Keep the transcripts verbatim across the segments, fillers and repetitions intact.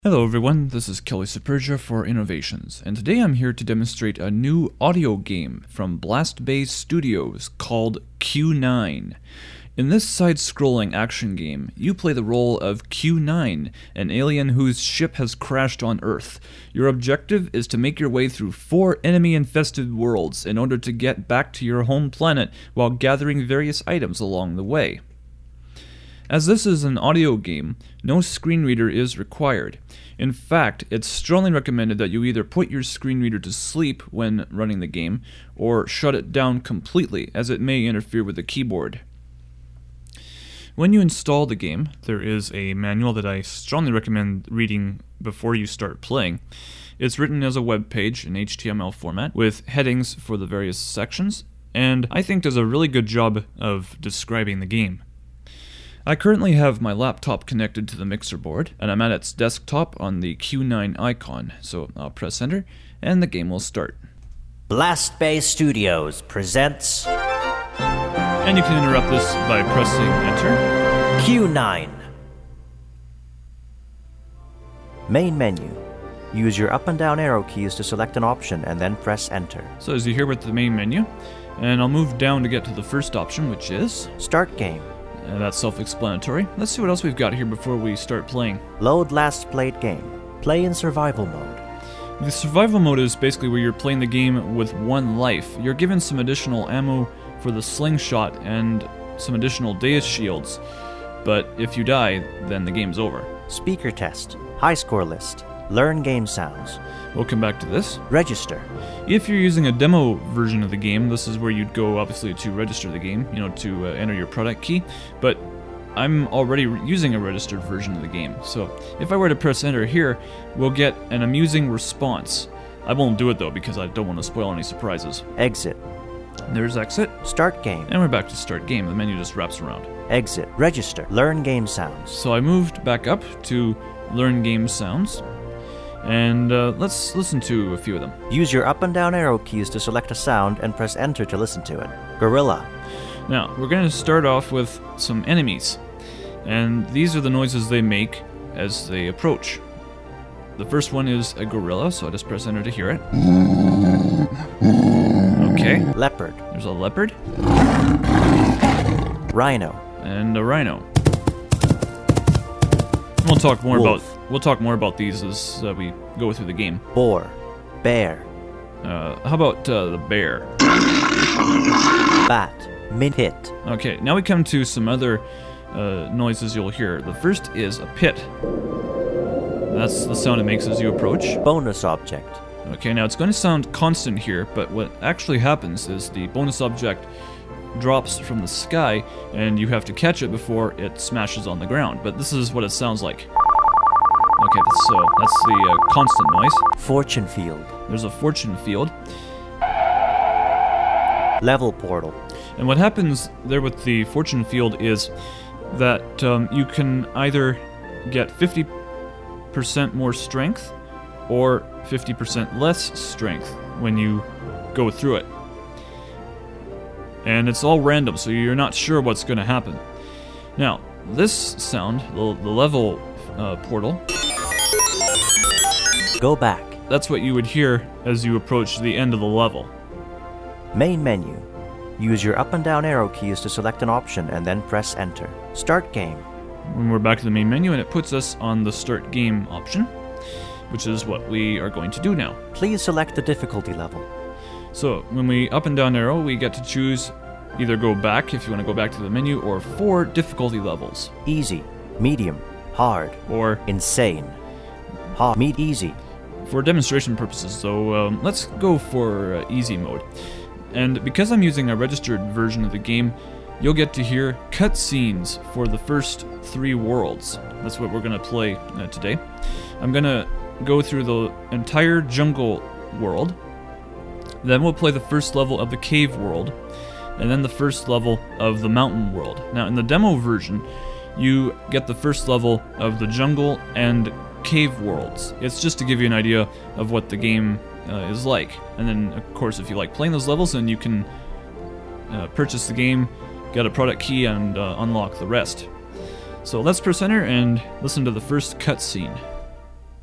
Hello everyone, this is Kelly Supergia for Innovations, and today I'm here to demonstrate a new audio game from Blast Bay Studios called Q nine. In this side-scrolling action game, you play the role of Q nine, an alien whose ship has crashed on Earth. Your objective is to make your way through four enemy-infested worlds in order to get back to your home planet while gathering various items along the way. As this is an audio game, no screen reader is required. In fact, it's strongly recommended that you either put your screen reader to sleep when running the game, or shut it down completely, as it may interfere with the keyboard. When you install the game, there is a manual that I strongly recommend reading before you start playing. It's written as a web page in H T M L format, with headings for the various sections, and I think does a really good job of describing the game. I currently have my laptop connected to the mixer board, and I'm at its desktop on the Q nine icon, so I'll press enter, and the game will start. Blast Bay Studios presents... And you can interrupt this by pressing enter. Q nine. Main menu. Use your up and down arrow keys to select an option and then press enter. So as you hear with the main menu, and I'll move down to get to the first option, which is... Start game. Uh, that's self-explanatory. Let's see what else we've got here before we start playing. Load last played game. Play in survival mode. The survival mode is basically where you're playing the game with one life. You're given some additional ammo for the slingshot and some additional Deus shields, but if you die, then the game's over. Speaker test. High score list. Learn game sounds. We'll come back to this. Register. If you're using a demo version of the game, this is where you'd go, obviously, to register the game, you know, to uh, enter your product key, but I'm already re- using a registered version of the game, so if I were to press enter here, we'll get an amusing response. I won't do it, though, because I don't want to spoil any surprises. Exit. There's exit. Start game. And we're back to start game. The menu just wraps around. Exit. Register. Learn game sounds. So I moved back up to learn game sounds. And uh, let's listen to a few of them. Use your up and down arrow keys to select a sound and press enter to listen to it. Gorilla. Now, we're going to start off with some enemies. And these are the noises they make as they approach. The first one is a gorilla, so I just press enter to hear it. Okay. Leopard. There's a leopard. Rhino. And a rhino. We'll talk more Wolf. about we'll talk more about these as uh, we go through the game. Boar. Bear. Uh, how about uh, the bear? Bat. Mid pit. Okay, now we come to some other uh, noises you'll hear. The first is a pit. That's the sound it makes as you approach. Bonus object. Okay, now it's going to sound constant here, but what actually happens is the bonus object drops from the sky, and you have to catch it before it smashes on the ground. But this is what it sounds like. Okay, so that's the uh, constant noise. Fortune field. There's a fortune field. Level portal. And what happens there with the fortune field is that um, you can either get fifty percent more strength or fifty percent less strength when you go through it. And it's all random, so you're not sure what's going to happen. Now, this sound, the, the level uh, portal, Go back. that's what you would hear as you approach the end of the level. Main menu. Use your up and down arrow keys to select an option and then press enter. Start game. When we're back to the main menu, and it puts us on the start game option, which is what we are going to do now. Please select the difficulty level. So, when we up and down arrow, we get to choose either go back if you want to go back to the menu, or four difficulty levels. Easy. Medium. Hard. Or, Insane. Hard. Meet easy. for demonstration purposes though, um, let's go for uh, easy mode. And because I'm using a registered version of the game, you'll get to hear cutscenes for the first three worlds. That's what we're going to play uh, today. I'm going to go through the entire jungle world. Then we'll play the first level of the cave world, and then the first level of the mountain world. Now, in the demo version, you get the first level of the jungle and cave worlds. It's just to give you an idea of what the game uh, is like. And then, of course, if you like playing those levels, then you can uh, purchase the game, get a product key, and uh, unlock the rest. So let's press enter and listen to the first cutscene.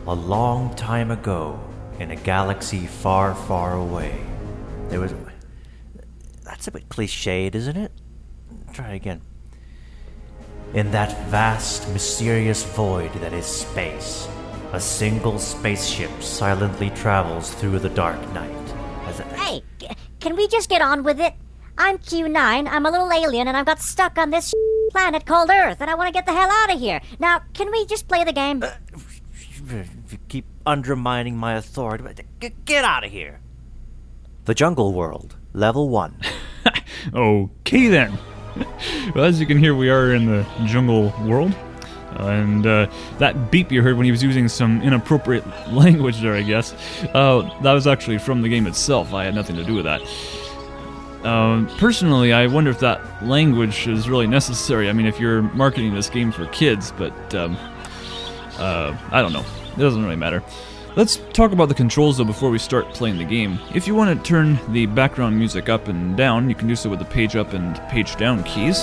A long time ago, in a galaxy far, far away, there was... That's a bit cliched, isn't it? Try it again. In that vast, mysterious void that is space, a single spaceship silently travels through the dark night. As a... Hey, c- can we just get on with it? I'm Q nine, I'm a little alien, and I've got stuck on this planet called Earth, and I want to get the hell out of here. Now, can we just play the game? Uh, you keep undermining my authority. G- get out of here. The Jungle World, Level one. Okay then. Well, as you can hear, we are in the jungle world. Uh, and uh, that beep you heard when he was using some inappropriate language there, I guess, uh, that was actually from the game itself. I had nothing to do with that. Um, personally, I wonder if that language is really necessary. I mean, if you're marketing this game for kids, but um, uh, I don't know. It doesn't really matter. Let's talk about the controls, though, before we start playing the game. If you want to turn the background music up and down, you can do so with the page up and page down keys.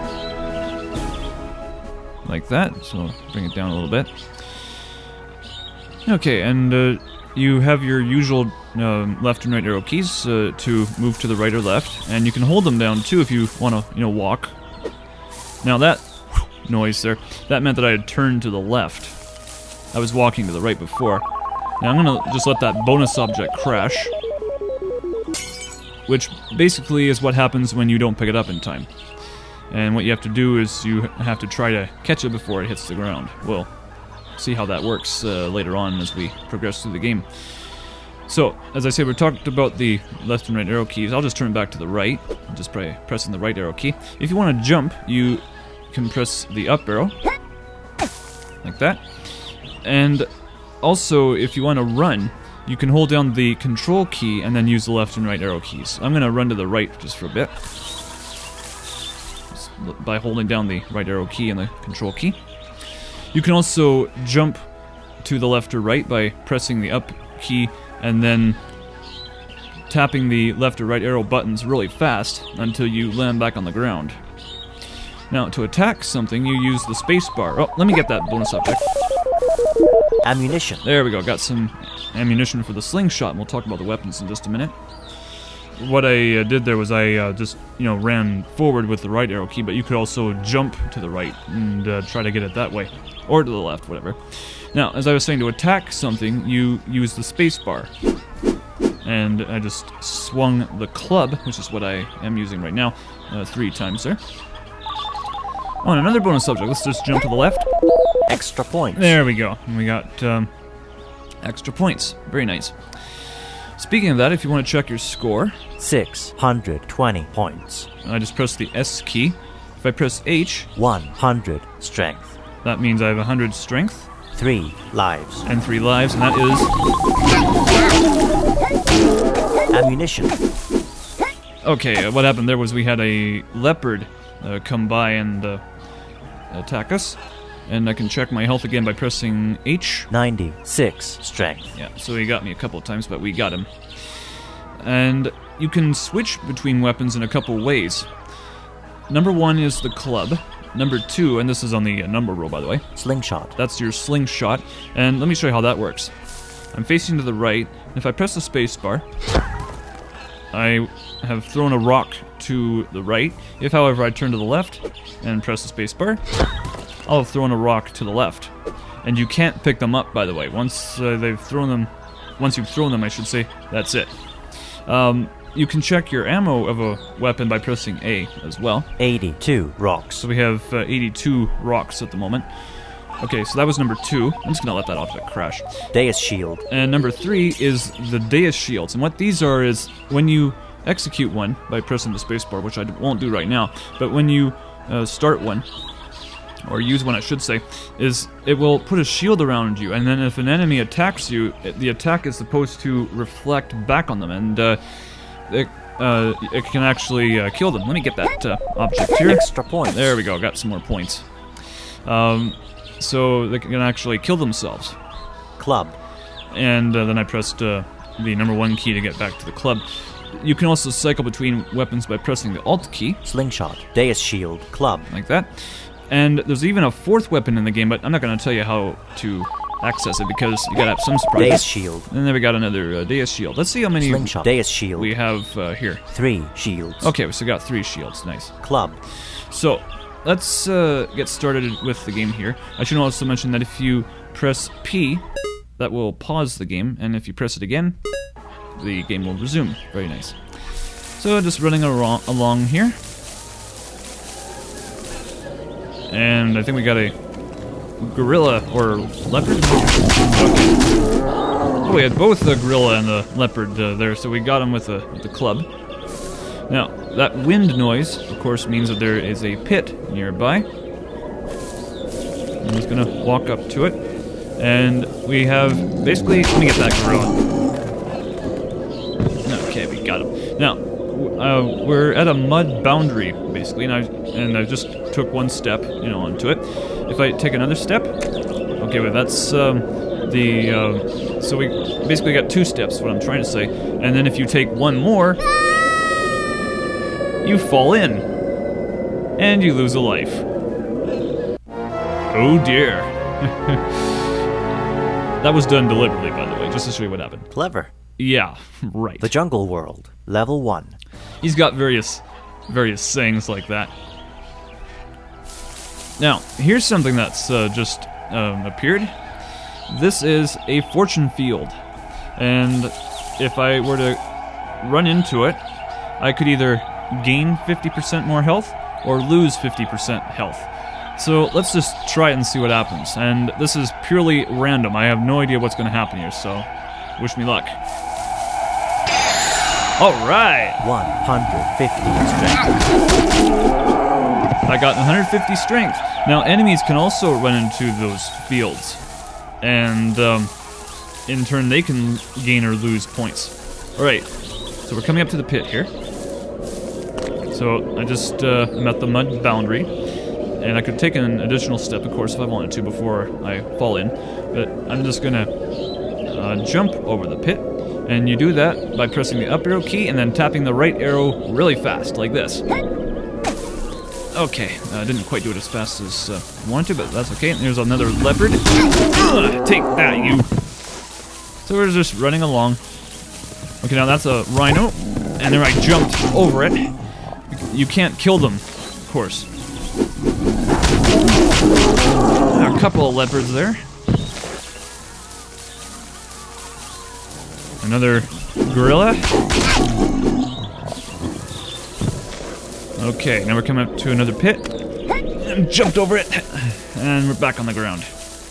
Like that, so bring it down a little bit. Okay, and uh, you have your usual uh, left and right arrow keys uh, to move to the right or left, and you can hold them down, too, if you want to, you know, walk. Now that noise there, that meant that I had turned to the left. I was walking to the right before. Now I'm going to just let that bonus object crash, which basically is what happens when you don't pick it up in time. And what you have to do is you have to try to catch it before it hits the ground. We'll see how that works uh, later on as we progress through the game. So, as I say, we talked about the left and right arrow keys. I'll just turn back to the right, just by pressing the right arrow key. If you want to jump, you can press the up arrow, like that. And also, if you want to run, you can hold down the control key and then use the left and right arrow keys. I'm going to run to the right just for a bit, just by holding down the right arrow key and the control key. You can also jump to the left or right by pressing the up key and then tapping the left or right arrow buttons really fast until you land back on the ground. Now, to attack something, you use the space bar. Oh, let me get that bonus object. Ammunition. There we go, got some ammunition for the slingshot, and we'll talk about the weapons in just a minute. What I uh, did there was I uh, just, you know, ran forward with the right arrow key, but you could also jump to the right and uh, try to get it that way. Or to the left, whatever. Now, as I was saying, to attack something, you use the space bar. And I just swung the club, which is what I am using right now, uh, three times there. Oh, and another bonus subject. Let's just jump to the left. Extra points. There we go. And we got um, extra points. Very nice. Speaking of that, if you want to check your score, six hundred twenty points. I just press the S key. If I press H, one hundred strength. That means I have one hundred strength. Three lives. And three lives, and that is... ammunition. Okay, uh, what happened there was we had a leopard uh, come by and uh, attack us. And I can check my health again by pressing H. ninety-six strength. Yeah, so he got me a couple of times, but we got him. And you can switch between weapons in a couple ways. Number one is the club. Number two, and this is on the uh, number roll, by the way. Slingshot. That's your slingshot. And let me show you how that works. I'm facing to the right, and if I press the space bar, I have thrown a rock to the right. If, however, I turn to the left and press the space bar, I'll have thrown a rock to the left. And you can't pick them up, by the way. Once uh, they've thrown them, once you've thrown them, I should say, that's it. Um, you can check your ammo of a weapon by pressing A as well. eighty-two rocks. So we have uh, eighty-two rocks at the moment. Okay, so that was number two. I'm just going to let that object crash. Deus Shield. And number three is the Deus Shields. And what these are is when you execute one by pressing the spacebar, which I won't do right now, but when you uh, start one, or use one I should say, is it will put a shield around you, and then if an enemy attacks you, it, the attack is supposed to reflect back on them, and uh, it, uh, it can actually uh, kill them. Let me get that uh, object here. Extra points. There we go, got some more points. Um, so they can actually kill themselves. Club. And uh, then I pressed uh, the number one key to get back to the club. You can also cycle between weapons by pressing the Alt key. Slingshot. Deus Shield. Club. Like that. And there's even a fourth weapon in the game, but I'm not going to tell you how to access it because you gotta have some Deus surprises. shield. And then we got another uh, Deus shield. Let's see how many Slingshot. Deus shield. we have uh, here. Three shields. Okay, we still got three shields. Nice. Club. So, let's uh, get started with the game here. I should also mention that if you press P, that will pause the game, and if you press it again, the game will resume. Very nice. So, just running ar- along here. And I think we got a gorilla or leopard. Okay. Oh, we had both the gorilla and the leopard uh, there, so we got them with the, with the club. Now, that wind noise, of course, means that there is a pit nearby. I'm just gonna walk up to it. And we have, basically, let me get that gorilla. Okay, we got him. Now, uh, we're at a mud boundary, basically, and I, and I just took one step, you know, onto it. If I take another step, okay, well, that's um, the, uh, so we basically got two steps, what I'm trying to say. And then if you take one more, you fall in, and you lose a life. Oh dear. That was done deliberately, by the way, just to show you what happened. Clever. Yeah, right. The Jungle World. Level one. He's got various, various sayings like that. Now, here's something that's uh, just um, appeared. This is a fortune field, and if I were to run into it, I could either gain fifty percent more health or lose fifty percent health. So let's just try it and see what happens. And this is purely random. I have no idea what's going to happen here, so wish me luck. All right. one hundred fifty strength. I got one hundred fifty strength. Now, enemies can also run into those fields, and um, in turn, they can gain or lose points. All right, so we're coming up to the pit here. So I just uh, am at the mud boundary, and I could take an additional step, of course, if I wanted to before I fall in. But I'm just gonna uh, jump over the pit, and you do that by pressing the up arrow key and then tapping the right arrow really fast, like this. Okay, I uh, didn't quite do it as fast as uh, I wanted to, but that's okay. And there's another leopard. Ugh, take that, you! So we're just running along. Okay, now that's a rhino, and then I jumped over it. You can't kill them, of course. There are a couple of leopards there. Another gorilla. Okay, now we're coming up to another pit. And jumped over it. And we're back on the ground.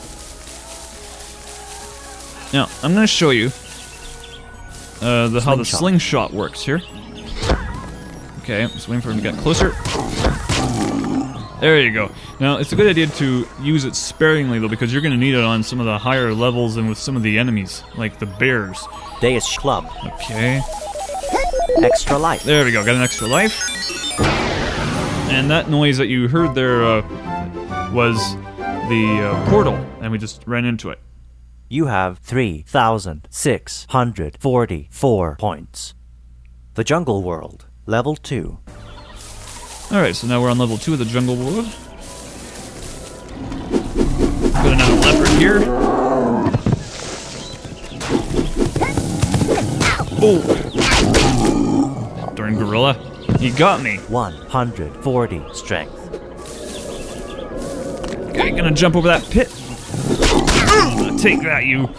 Now, I'm going to show you uh, the, how the slingshot works here. Okay, I'm just waiting for him to get closer. There you go. Now, it's a good idea to use it sparingly, though, because you're going to need it on some of the higher levels and with some of the enemies, like the bears. Deus Club. Okay. Extra life. There we go, got an extra life. And that noise that you heard there uh, was the uh, portal, and we just ran into it. You have three thousand six hundred forty-four points. The Jungle World. Level two. Alright, so now we're on level two of the Jungle World. Got another leopard here. Oh! Darn gorilla. He got me. one hundred forty strength. Okay, gonna jump over that pit. Take that, you.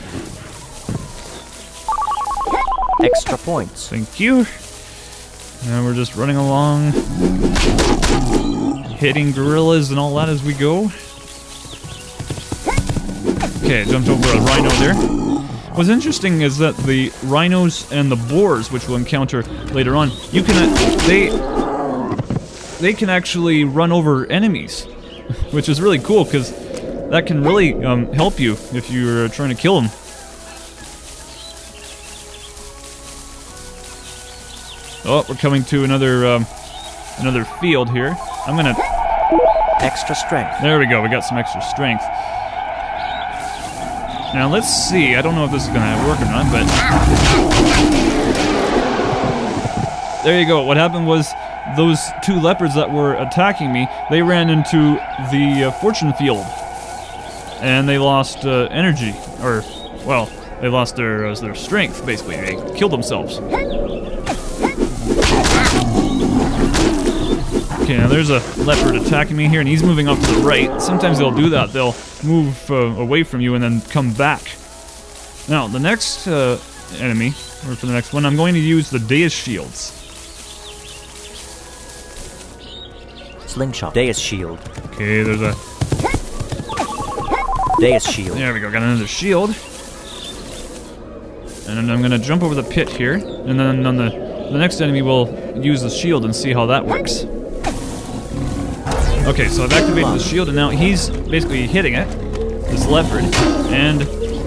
Extra points. Thank you. And we're just running along, hitting gorillas and all that as we go. Okay, I jumped over a rhino there. What's interesting is that the rhinos and the boars, which we'll encounter later on, you can uh, they they can actually run over enemies, which is really cool because that can really um, help you if you're trying to kill them. Oh, we're coming to another um, another field here. I'm gonna extra strength. There we go. We got some extra strength. Now let's see. I don't know if this is gonna work or not, but there you go. What happened was those two leopards that were attacking me, they ran into the uh, fortune field. and they lost uh, energy, or, well, they lost their uh, their strength, basically. They killed themselves. Okay, now there's a leopard attacking me here, and he's moving off to the right. Sometimes they'll do that. They'll move uh, away from you and then come back. Now, the next uh, enemy, or for the next one, I'm going to use the Deus Shields. Slingshot. Deus Shield. Okay, there's a... Deus Shield. There we go, got another shield. And then I'm gonna jump over the pit here, and then on the, the next enemy we'll use the shield and see how that works. Okay, so I've activated the shield, and now he's basically hitting it, this leopard, and...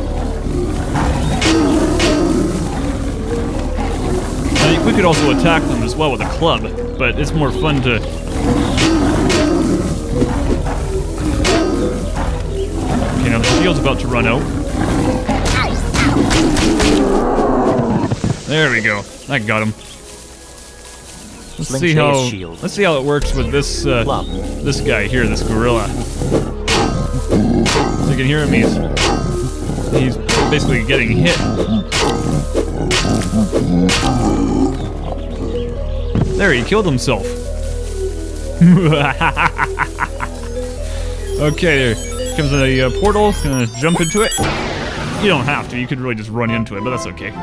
Now, we could also attack them as well with a club, but it's more fun to... Okay, now the shield's about to run out. There we go. I got him. Let's Sling see how. shield. Let's see how it works with this uh, this guy here, this gorilla. So you can hear him. He's he's basically getting hit. There, he killed himself. Okay, there comes a uh, portal. Gonna jump into it. You don't have to. You could really just run into it, but that's okay.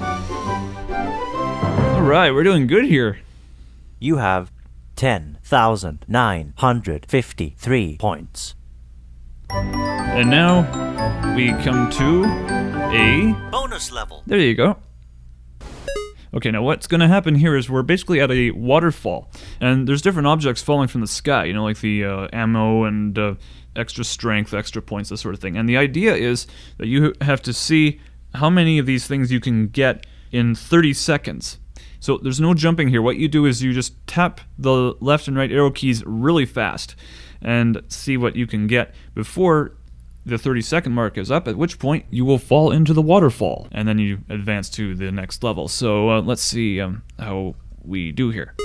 All right, we're doing good here. You have ten thousand nine hundred fifty-three points. And now we come to a bonus level. There you go. Okay, now what's going to happen here is we're basically at a waterfall, and there's different objects falling from the sky, you know, like the uh, ammo and uh, extra strength, extra points, that sort of thing. And the idea is that you have to see how many of these things you can get in thirty seconds. So there's no jumping here. What you do is you just tap the left and right arrow keys really fast and see what you can get before the thirty second mark is up, at which point you will fall into the waterfall, and then you advance to the next level. So uh, let's see um, how we do here.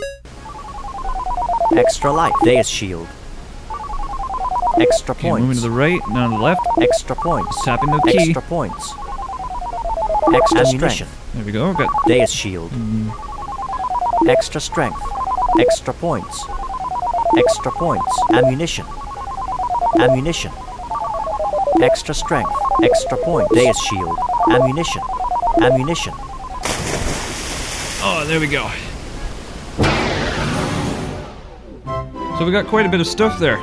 Extra life. Deus Shield. Extra Okay, points. moving to the right, now to the left. Extra points. Tapping the key. Extra points. Extra ammunition. There we go. Got Deus Shield. Mm. Extra strength. Extra points. Extra points. Ammunition. Ammunition. Extra strength. Extra points. Deus Shield. Ammunition. Ammunition. Oh, there we go. So we got quite a bit of stuff there.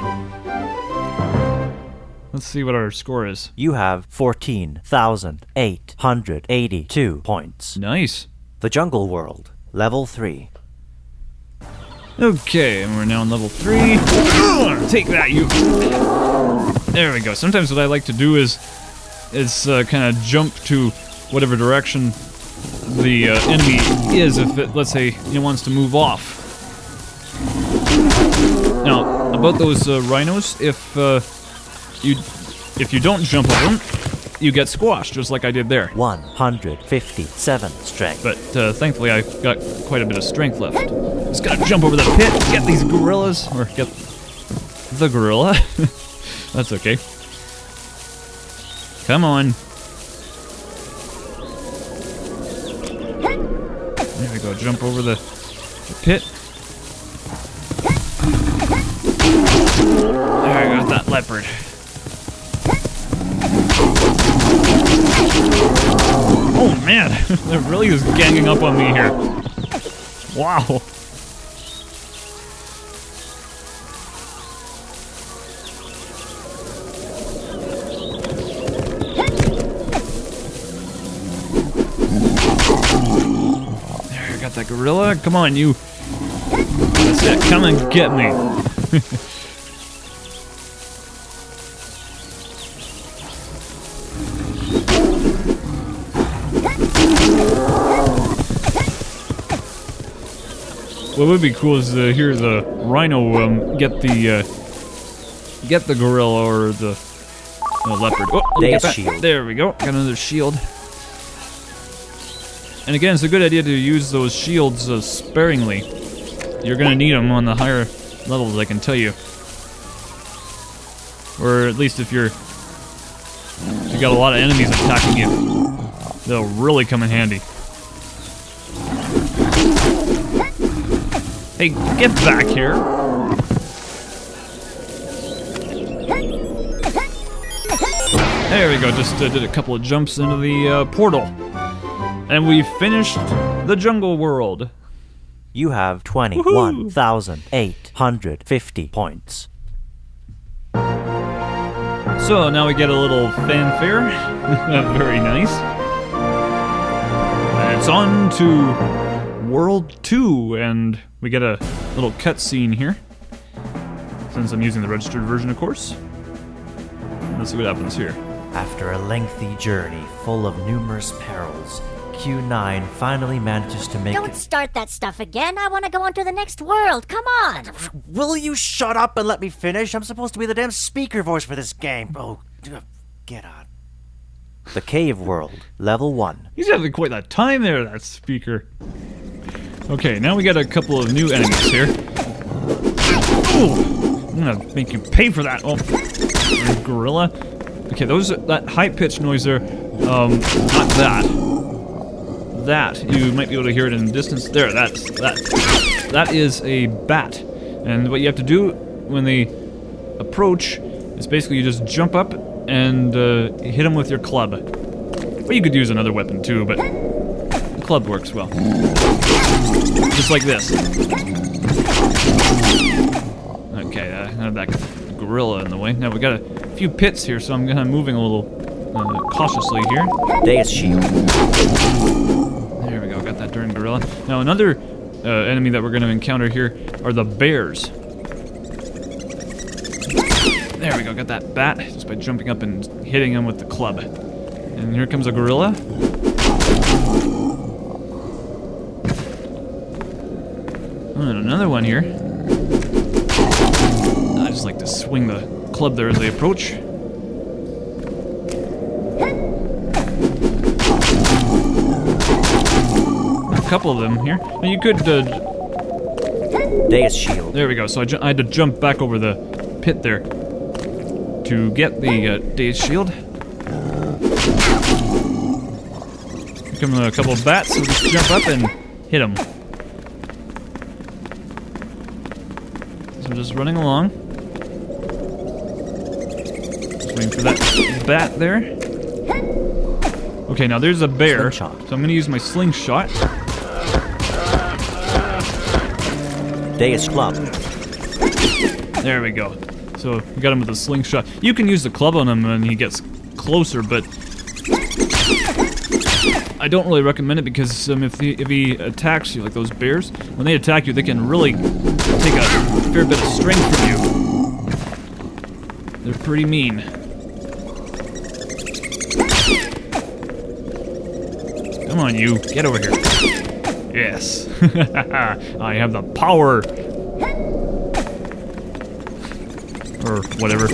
Let's see what our score is. You have fourteen thousand eight hundred eighty-two points. Nice. The Jungle World. Level three. Okay, and we're now on level three. Ugh, take that, you. There we go. Sometimes what I like to do is, is uh, kind of jump to whatever direction the uh, enemy is. If it, let's say, it wants to move off. Now, about those uh, rhinos, if uh, you if you don't jump over them, you get squashed, just like I did there. one hundred fifty-seven strength. But uh, thankfully, I've got quite a bit of strength left. Just gotta jump over the pit, get these gorillas, or get the gorilla. That's okay. Come on. There we go, jump over the, the pit. There, I got that leopard. Oh man, it really is ganging up on me here. Wow. There, I got that gorilla. Come on, you. That's it, come and get me. What would be cool is to hear the rhino um, get the uh, get the gorilla or the uh, leopard. Oh, let me get that. Shield. There we go. Got another shield. And again, it's a good idea to use those shields uh, sparingly. You're gonna need them on the higher levels, I can tell you. Or at least if you're you got a lot of enemies attacking you. They'll really come in handy. Hey, get back here. There we go, just uh, did a couple of jumps into the uh, portal. And we finished the jungle world. You have twenty-one thousand eight hundred fifty points. So now we get a little fanfare. Very nice. And it's on to World two, and we get a little cutscene here. Since I'm using the registered version, of course. Let's see what happens here. After a lengthy journey full of numerous perils, Q nine finally manages to make Don't it. start that stuff again. I want to go on to the next world. Come on. Will you shut up and let me finish? I'm supposed to be the damn speaker voice for this game. Oh, get on. The Cave World, level one. He's having quite that time there, that speaker. Okay, now we got a couple of new enemies here. Ooh, I'm gonna make you pay for that. Oh, gorilla. Okay, those that high-pitched noise there. Um, not that. That you might be able to hear it in the distance. There, that's that. That is a bat, and what you have to do when they approach is basically you just jump up and uh, hit them with your club. Or you could use another weapon too, but the club works well. Just like this. Okay, I have that gorilla in the way. Now we got a few pits here, so I'm kind of moving a little uh, cautiously here. Deus Shield. There we go, got that darn gorilla. Now another uh, enemy that we're going to encounter here are the bears. There we go, got that bat just by jumping up and hitting him with the club. And here comes a gorilla. And another one here. I just like to swing the club there as they approach. A couple of them here. Now you could... Uh, Deus Shield. there we go, so I, ju I had to jump back over the pit there to get the uh, Deus Shield. Here come a couple of bats, so just jump up and hit them. So I'm just running along. Just waiting for that bat there. Okay, now there's a bear, so Slingshot. I'm going to use my slingshot. Deus Club. There we go. So we got him with a slingshot. You can use the club on him when he gets closer, but I don't really recommend it because um, if he if he attacks you like those bears, when they attack you, they can really take a fair bit of strength from you. They're pretty mean. Come on, you. Get over here. Yes. I have the power. Or whatever.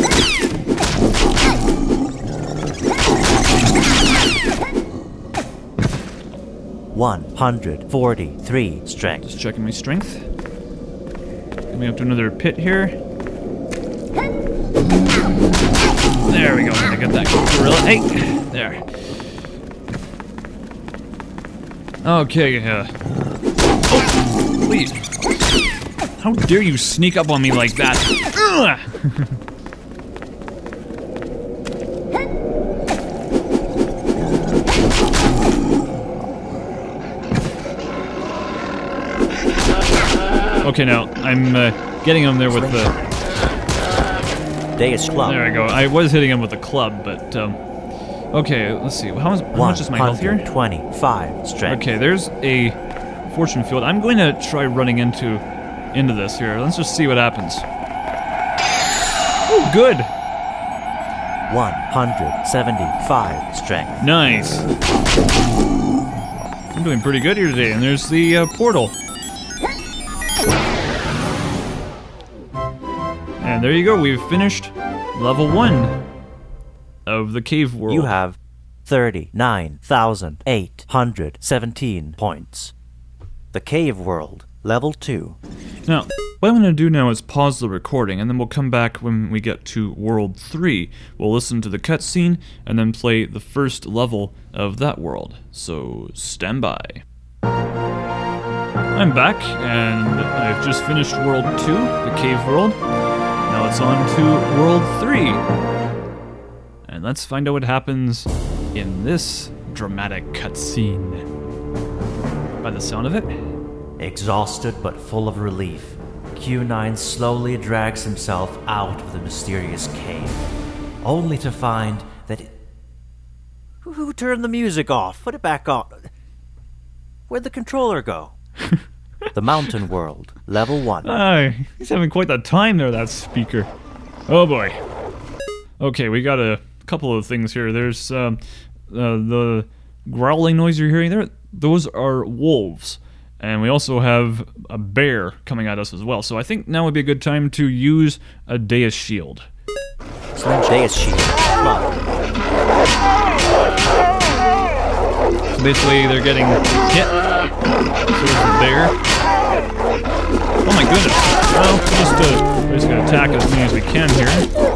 one hundred forty-three strength. Just checking my strength. Coming up to another pit here. There we go. I got that gorilla. Hey! There. Okay, uh... oh, please. How dare you sneak up on me like that? Ugh! Okay, now, I'm uh, getting him there with the... Deus Club. There we go. I was hitting him with the club, but, um... okay, let's see. How, is, how much is my health here? one hundred twenty-five strength. Okay, there's a fortune field. I'm going to try running into into this here. Let's just see what happens. Oh, good. one hundred seventy-five strength. Nice. I'm doing pretty good here today. And there's the uh, portal. And there you go. We've finished level one of the cave world. You have thirty-nine thousand eight hundred seventeen points. The Cave World, level two. Now, What I'm going to do now is pause the recording, and then we'll come back when we get to World three. We'll listen to the cutscene, and then play the first level of that world. So, stand by. I'm back, and I've just finished World two, the cave world. Now it's on to World three. And let's find out what happens in this dramatic cutscene. By the sound of it. Exhausted but full of relief, Q nine slowly drags himself out of the mysterious cave, only to find that it... Who, who turned the music off? Put it back on. Where'd the controller go? The Mountain World, Level one. Ah, he's having quite the time there, that speaker. Oh boy. Okay, we got a couple of things here. There's um, uh, the growling noise you're hearing there. Those are wolves. And we also have a bear coming at us as well. So I think now would be a good time to use a Deus Shield. Sling Deus Shield. Come on. So basically, they're getting hit. So there's the bear. Oh my goodness. Well, just uh, we're just gonna attack as many as we can here.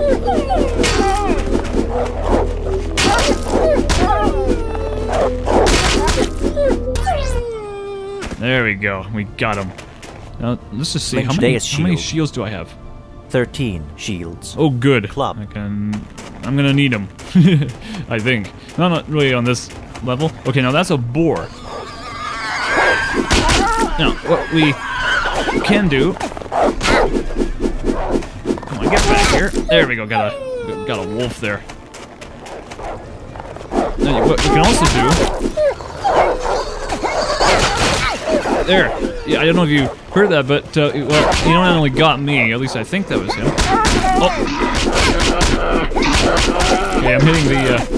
There we go. We got him. Now let's just see how many, how many shields do I have? Thirteen shields. Oh, good. Club. I can. I'm gonna need them. I think. No, not really on this level. Okay, now that's a boar. Now, what we can do... Come on, get back here. There we go, got a, got a wolf there. Now, what you can also do... There. Yeah, I don't know if you heard that, but, uh, well, he not only got me, at least I think that was him. Oh! Okay, I'm hitting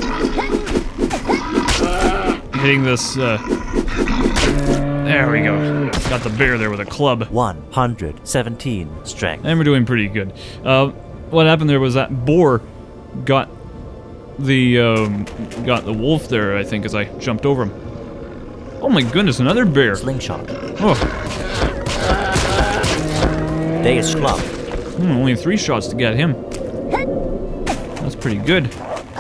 the, uh... hitting this, uh... There we go. Got the bear there with a club. one hundred seventeen strength. And we're doing pretty good. Uh, what happened there was that boar got the um, got the wolf there, I think, as I jumped over him. Oh my goodness, another bear. Slingshot. Oh. Deus Club. Hmm, only three shots to get him. That's pretty good.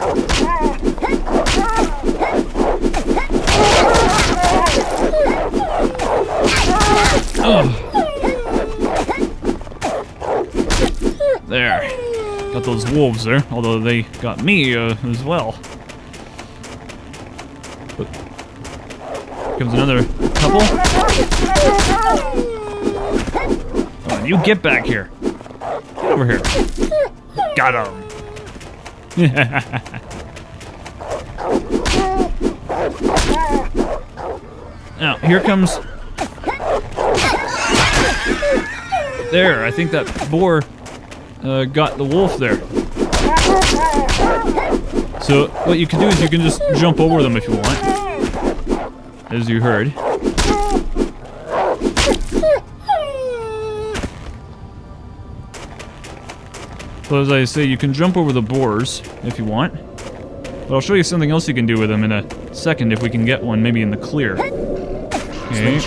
Oh. There. Got those wolves there, although they got me uh, as well. But here comes another couple. Oh, you get back here. Get over here. Got him. Now, here comes... There, I think that boar uh, got the wolf there. So, what you can do is you can just jump over them if you want. As you heard. So as I say, you can jump over the boars if you want. But I'll show you something else you can do with them in a second if we can get one maybe in the clear. Okay.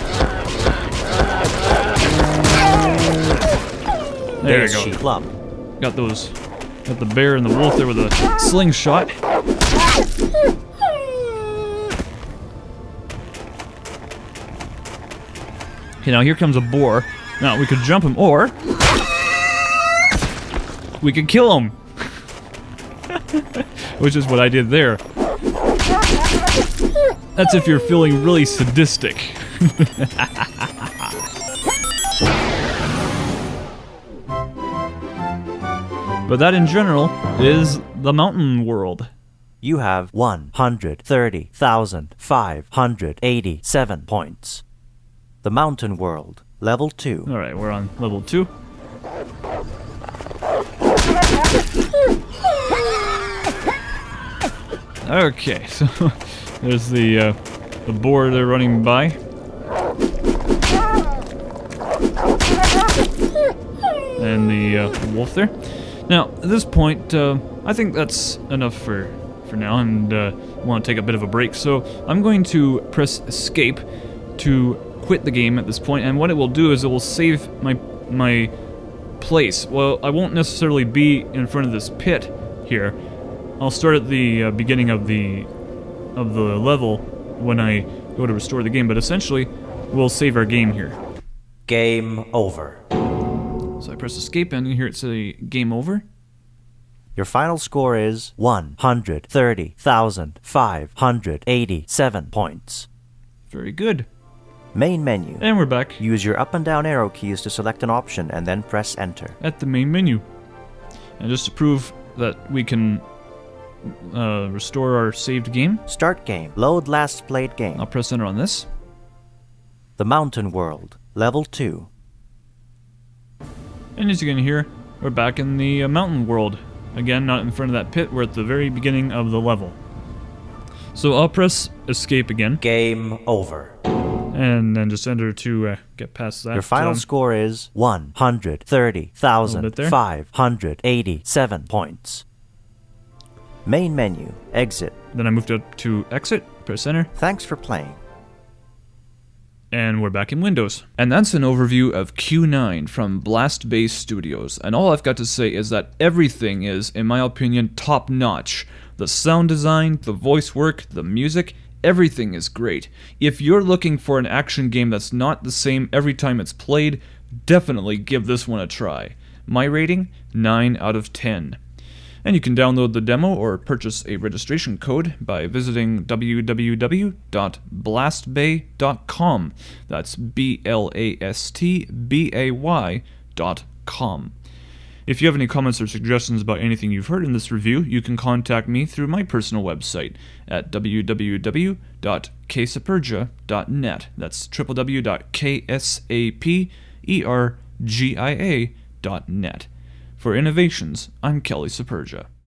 There you go. Club. Got those. Got the bear and the wolf there with a slingshot. Okay, now here comes a boar. Now we could jump him, or we could kill him, which is what I did there. That's if you're feeling really sadistic. But that in general is the Mountain World. You have one hundred thirty thousand five hundred eighty-seven points. The Mountain World, Level two. Alright, we're on Level two. Okay, so there's the, uh, the boar they're running by. And the uh, wolf there. Now, at this point, uh, I think that's enough for, for now, and uh, I want to take a bit of a break. So I'm going to press escape to quit the game at this point, and what it will do is it will save my my place. Well, I won't necessarily be in front of this pit here. I'll start at the uh, beginning of the of the level when I go to restore the game, but essentially we'll save our game here. Game over. So I press escape and here it's a game over. Your final score is one hundred thirty thousand five hundred eighty-seven points. Very good. Main menu. And we're back Use your up and down arrow keys to select an option and then press enter. at the main menu. And just to prove that we can uh, restore our saved game, Start game. Load last played game. I'll press enter on this. The Mountain World. Level two. And as you can hear, we're back in the uh, mountain world. Again, not in front of that pit, we're at the very beginning of the level. So I'll press escape again, Game over. and then just enter to uh, get past that. Your final um, score is one hundred thirty thousand five hundred eighty-seven points. Main menu. Exit. Then I moved up to exit, press enter, Thanks for playing. and we're back in Windows. And that's an overview of Q nine from Blast Base Studios. And all I've got to say is that everything is, in my opinion, top-notch. The sound design, the voice work, the music, everything is great. If you're looking for an action game that's not the same every time it's played, definitely give this one a try. My rating, nine out of ten. And you can download the demo or purchase a registration code by visiting w w w dot blast bay dot com. That's B L A S T B A Y dot com. If you have any comments or suggestions about anything you've heard in this review, you can contact me through my personal website at w w w dot k sapergia dot net. That's w w w dot k sapergia dot net. For Innovations, I'm Kelly Sapergia.